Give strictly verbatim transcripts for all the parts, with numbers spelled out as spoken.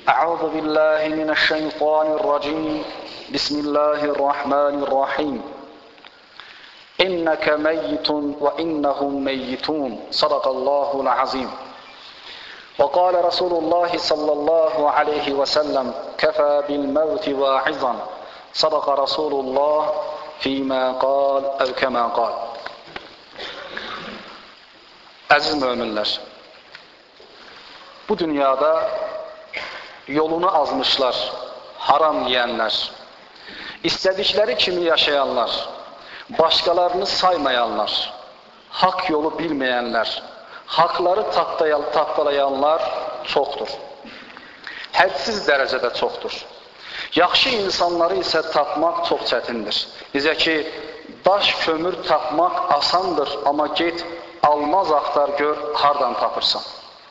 أعوذ بالله من الشيطان الرجيم بسم الله الرحمن الرحيم إنك ميت وإنهم ميتون صدق الله العظيم وقال رسول الله صلى الله عليه وسلم كفى بالموت واعظا صدق رسول الله فيما قال أو كما قال. Əziz möminlər, bu dünyada yolunu azmışlar, haram yiyənlər, istədikləri kimi yaşayanlar, başqalarını saymayanlar, haqq yolu bilməyənlər, haqları tapdalayanlar çoxdur. Hədsiz dərəcədə çoxdur. Yaxşı insanları isə tapmaq çox çətindir. Bizə ki, daş kömür tapmaq asandır, amma get, almaz axtar gör, hardan tapırsan.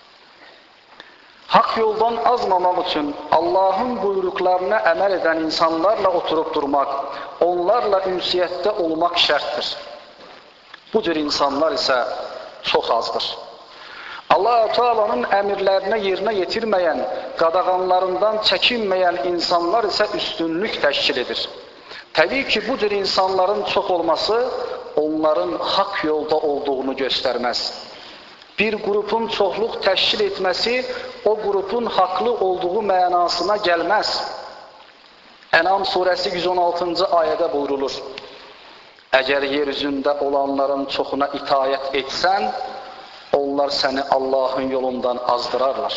Haqq yoldan azmamaq üçün Allahın buyruqlarına əməl edən insanlarla oturub durmaq, onlarla ünsiyyətdə olmaq şərtdir. Bu cür insanlar isə çox azdır. Allah-u Teala'nın əmirlərinə yerinə yetirməyən, qadağanlarından çəkinməyən insanlar isə üstünlük təşkil edir. Təbii ki, bu cür insanların çox olması onların haqq yolda olduğunu göstərməz. Bir qrupun çoxluq təşkil etməsi o qrupun haqlı olduğu mənasına gəlməz. Ənam surəsi yüz on altıncı ayədə buyurulur: Əgər yer üzündə olanların çoxuna itayət etsən, onlar səni Allahın yolundan azdırarlar.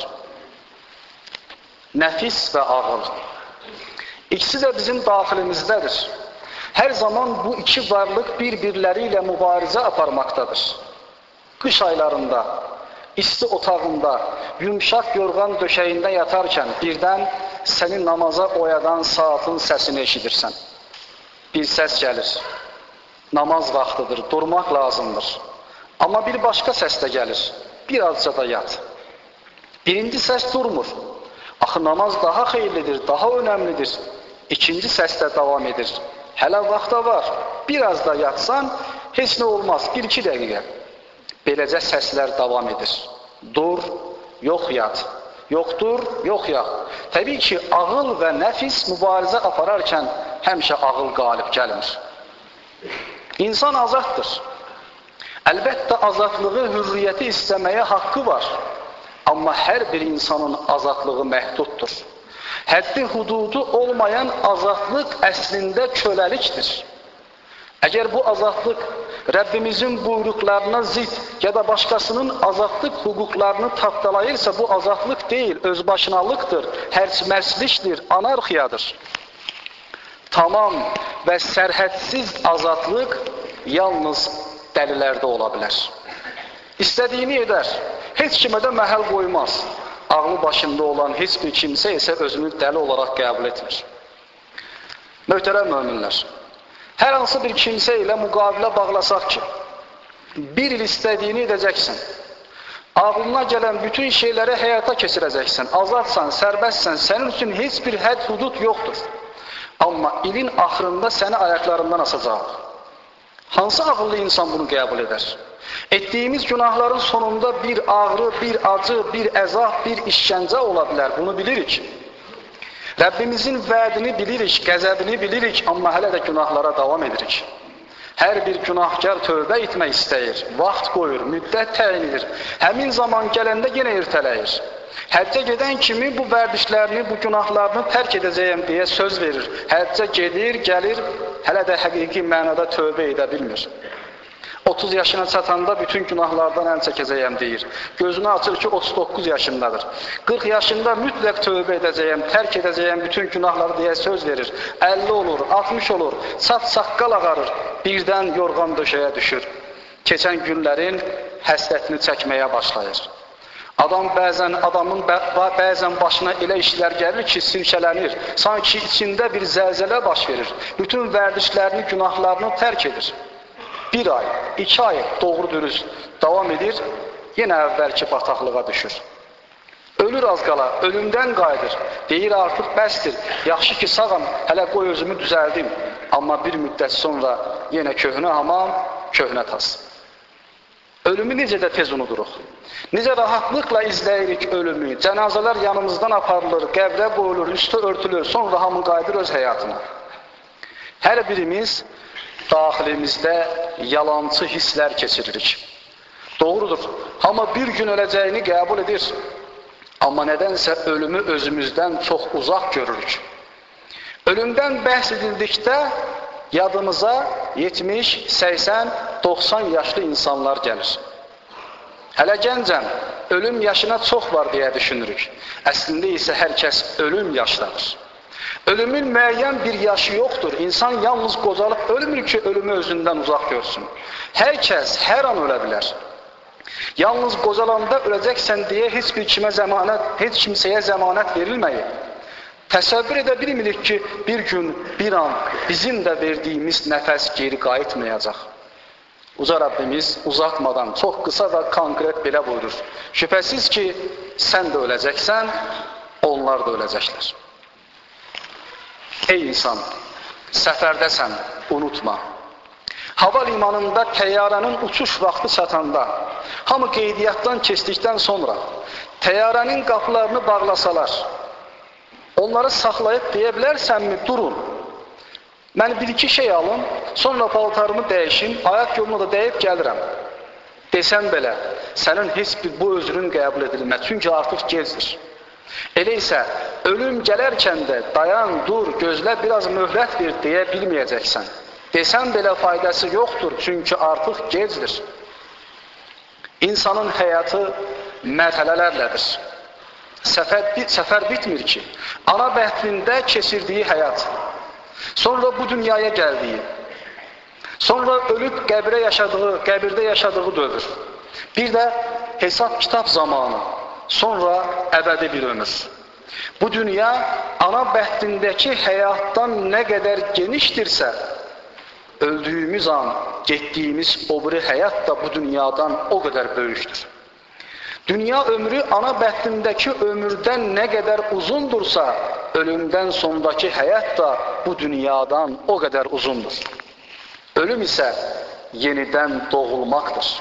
Nəfis və ağıl. İkisi də bizim daxilimizdədir. Hər zaman bu iki varlıq bir-birləri ilə mübarizə aparmaqdadır. Qış aylarında, isti otağında, yumşaq yorğan döşəyində yatarkən birdən səni namaza oyadan saatin səsini eşidirsən. Bir səs gəlir. Namaz vaxtıdır, durmaq lazımdır. Amma bir başqa səs də gəlir. Birazca da yat. Birinci səs durmur. Axı namaz daha xeyirlidir, daha önəmlidir. İkinci səs də davam edir. Hələ vaxta var. Biraz da yatsan, heç nə olmaz. Bir-iki dəqiqə. Beləcə səslər davam edir. Dur, yox yat. Yox dur, yox yat. Təbii ki, ağıl və nəfis mübarizə apararkən həmişə ağıl qalib gəlmir. İnsan azaddır. Əlbəttə azadlığı, hürriyyəti istəməyə haqqı var. Amma hər bir insanın azadlığı məhduddur. Həddi hududu olmayan azadlıq əslində köləlikdir. Əgər bu azadlıq Rəbbimizin buyruqlarına zid ya da başqasının azadlıq hüquqlarını tapdalayırsa, bu azadlıq deyil, özbaşınalıqdır, hərçmərslikdir, anarxiyadır. Tamam və sərhədsiz azadlıq yalnız dəlilərdə ola bilər. İstədiyini edər, heç kimə də məhəl qoymaz. Ağlı başında olan heç bir kimsə isə özünü dəli olaraq qəbul etmir. Möhtərəm möminlər, hər hansı bir kimsə ilə müqavilə bağlasaq ki, bir il istədiyini edəcəksən, ağlına gələn bütün şeyləri həyata keçirəcəksən, azadsan, sərbəstsən, sənin üçün heç bir hədd hudud yoxdur. Amma ilin axırında səni ayaqlarından asacaq. Hansı ağıllı insan bunu qəbul edər? Etdiyimiz günahların sonunda bir ağrı, bir acı, bir əzab, bir işgəncə ola bilər, bunu bilirik. Rəbbimizin vədini bilirik, qəzəbini bilirik, amma hələ də günahlara davam edirik. Hər bir günahkar tövbə etmək istəyir, vaxt qoyur, müddət təyin edir. Həmin zaman gələndə yenə ertələyir. Həccə gedən kimi bu vərdişlərini, bu günahlarını tərk edəcəyəm deyə söz verir. Həccə gedir, gəlir, hələ də həqiqi mənada tövbə edə bilmir. otuz yaşına çatanda bütün günahlardan əl çəkəcəyəm deyir. Gözünü açır ki, otuz doqquz yaşındadır. qırx yaşında mütləq tövbə edəcəyəm, tərk edəcəyəm bütün günahları deyə söz verir. əlli olur, altmış olur, saç saqqal ağarır, birdən yorğan döşəyə düşür. Keçən günlərin həsrətini çəkməyə başlayır. Adam bəzən, adamın bəzən başına elə işlər gəlir ki, silkələnir. Sanki içində bir zəlzələ baş verir. Bütün vərdişlərini, günahlarını tərk edir. Bir ay, iki ay doğru dürüst davam edir, yenə əvvəlki bataqlığa düşür. Ölür az qala, ölümdən qayıdır. Deyir artıq bəsdir, yaxşı ki sağam, hələ qoy özümü düzəldim. Amma bir müddət sonra yenə köhnə hamam, köhnə tas. ölümü necə də tez unuduruq. Necə rahatlıqla izləyirik ölümü, cənazələr yanımızdan aparılır, qəbrə qoyulur, üstü örtülür, sonra hamı qayıdır öz həyatına. Hər birimiz daxilimizdə yalancı hisslər keçiririk. Doğrudur, hamı bir gün öləcəyini qəbul edir. Amma nədənsə ölümü özümüzdən çox uzaq görürük. Ölümdən bəhs edildikdə yadımıza yetmiş, səksən, doxsan yaşlı insanlar gəlir. Hələ gəncəm, ölüm yaşına çox var deyə düşünürük. Əslində isə hər kəs ölüm yaşlanır. Ölümün müəyyən bir yaşı yoxdur. İnsan yalnız qocalıb ölmür ki, ölümü özündən uzaq görsün. Hər kəs hər an ölə bilər. Yalnız qocalanda öləcəksən deyə heç bir kimə zəmanət, heç kimsəyə zəmanət verilməyib. Təsəvvür edə bilmirik ki, bir gün, bir an bizim də verdiyimiz nəfəs geri qayıtmayacaq. Uca Rabbimiz uzatmadan çox qısa və konkret belə buyurur. Şübhəsiz ki, sən də öləcəksən, onlar da öləcəklər. Ey insan, səfərdəsən, unutma. Hava limanında təyyarənin uçuş vaxtı çatanda, hamı qeydiyyatdan keçdikdən sonra təyyarənin qapılarını bağlasalar, onları saxlayıb deyə bilərsənmi, durun. Mən bir-iki şey alım, sonra paltarımı dəyişim, ayaq yoluna da dəyib gəlirəm. Desən belə, sənin heç bir bu özrün qəbul edilməz, çünki artıq gecdir. Elə isə, ölüm gələrkən də dayan, dur, gözlə, biraz möhlət ver deyə bilməyəcəksən. Desən belə faydası yoxdur, çünki artıq gecdir. İnsanın həyatı mərhələlərlədir. Səfər, səfər bitmir ki, ana bəhtində keçirdiyi həyat, sonra bu dünyaya gəldiyi, sonra ölüb qəbrə yaşadığı, qəbirdə yaşadığı dövr, bir də hesab kitab zamanı, sonra əbədi bir ömür. Bu dünya ana bəhtindəki həyatdan nə qədər genişdirsə, öldüyümüz an getdiyimiz o biri həyat da bu dünyadan o qədər böyükdür. Dünya ömrü ana bəhtindəki ömürdən nə qədər uzundursa, ölümdən sondakı həyat da bu dünyadan o qədər uzundur. Ölüm isə yenidən doğulmaqdır.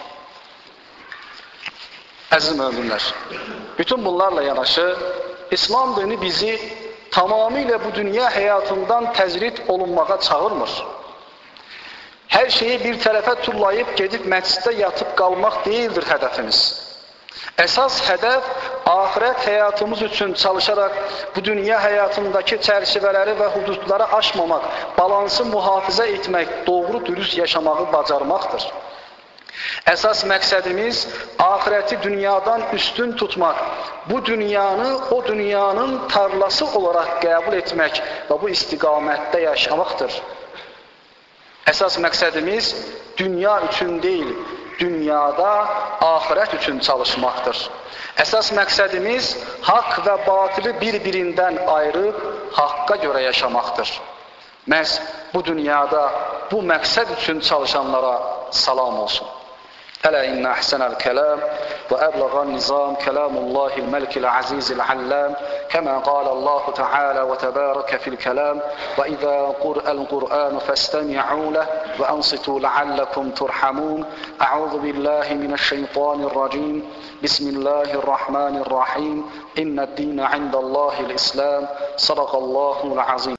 Əziz möminlər, bütün bunlarla yanaşı, İslam dini bizi tamamilə bu dünya həyatından təzrid olunmağa çağırmır. Hər şeyi bir tərəfə tullayıb gedib məclisdə yatıb qalmaq deyildir hədəfimiz. Əsas hədəf, axirət həyatımız üçün çalışaraq bu dünya həyatındakı çərçivələri və hududları aşmamaq, balansı mühafizə etmək, doğru dürüst yaşamağı bacarmaqdır. Əsas məqsədimiz, axirəti dünyadan üstün tutmaq, bu dünyanı o dünyanın tarlası olaraq qəbul etmək və bu istiqamətdə yaşamaqdır. Əsas məqsədimiz, dünya üçün deyil, dünyada axirət üçün çalışmaqdır. Əsas məqsədimiz haqq və batili bir-birindən ayırıb haqqa görə yaşamaqdır. Məhz bu dünyada bu məqsəd üçün çalışanlara salam olsun. Ələ innə əhsənəl kələm və əbləğən nizam kələmullahil məlikil azizil alləm kəmə qalə Allahu Teala və təbərəkə fil kələm və izə qur'əl qur'anu fəstəmi'u ləh və ansitu ləalləkum turhamun. Əuzu billahi minəşşeytanirracim. Bismillahirrahmanirrahim. İnnəd-dīnə indəllahil islam. Sadaqallahul azim.